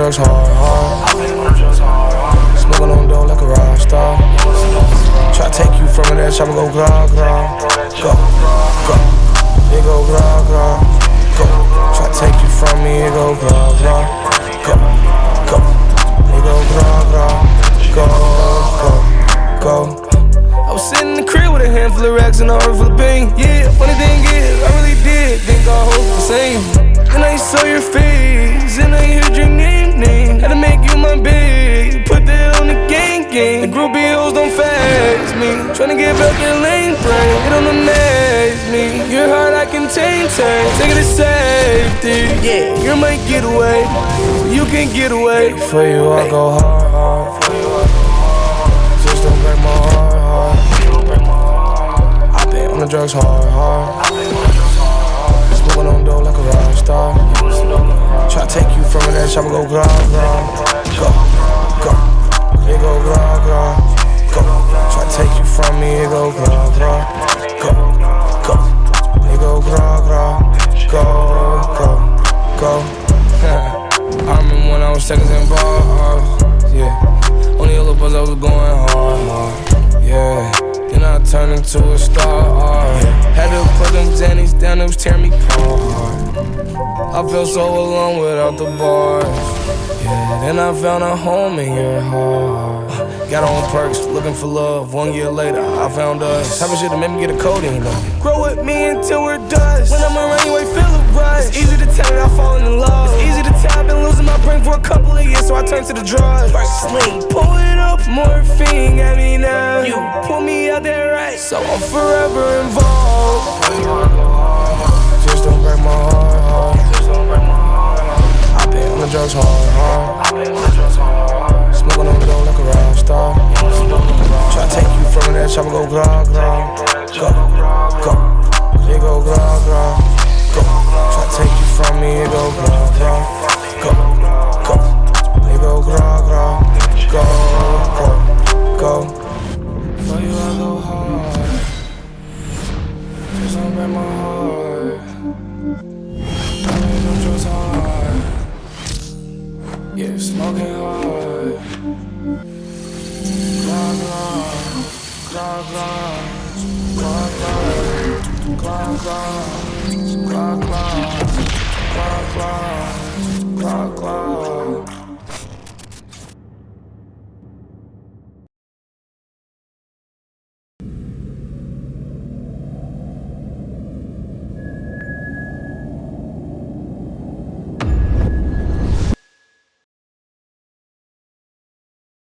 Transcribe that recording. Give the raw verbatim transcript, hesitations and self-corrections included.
drugs hard, hard. Smoking on dough like a rock star. Try to take you from it, that chopper go grah, grah. Go, go, it go grah, grah. Go, try to take you from me, it go grah, grah. Go, go, it go grah, grah. Go, go, go. I was sitting in the crib with a handful of racks and a heart full of pain. Yeah, funny thing is, I really did think I hope the same. And I saw your face, and I heard your name, name. Had to make you my babe, put that on the gang, gang. The groupie hoes don't faze me. Tryna get back that lane brain, it don't amaze me. Your heart I can tame, tame, take it to safety. Yeah, you're my getaway, you can get away. For you I go hard, hard. Just don't break my heart, hard. I been on the drugs hard, hard. Smoking on dough like a rock star. Try to take you from it, that chopper go grah, grah. Go, go, it go grah, grah. Go, try to take you from me, it go grah, grah. Go, go, it go grah, grah. Go, go, go. I remember when I was seconds in bars, yeah. On the yellow bus I was going hard, hard, yeah. Then I turned into a star, yeah. Had to put them Xannies down, it was tearing me apart. I felt so alone without the bars, yeah. Then I found a home in your heart. Got on perks, looking for love. One year later, I found us. Type of shit that made me get a codeine though. Grow with me until we're dust. When I'm around you, I feel a rush. It's easy to tell that I've fallen in love. It's easy to tell I've been losing my brain for a couple of years, so I turned to the drugs. First sling, pull it up, morphine got me now. You pull me out there right, so I'm forever involved. Just don't break my heart, heart. I been on the drugs hard, hard. Smoking on the dough like a rock star. Try to take you from it, that chopper go grah, grah. Go, go, it go grah, grah. Go, try to take you from me, it go grah, grah. Go, go, it go grah, grah. Go, go, go. For you I go hard. Just don't break my heart. I been on drugs hard. Yeah, smoking hard. Glug, glug, glug, glug, glug, glug, glug, glug, glug, glug.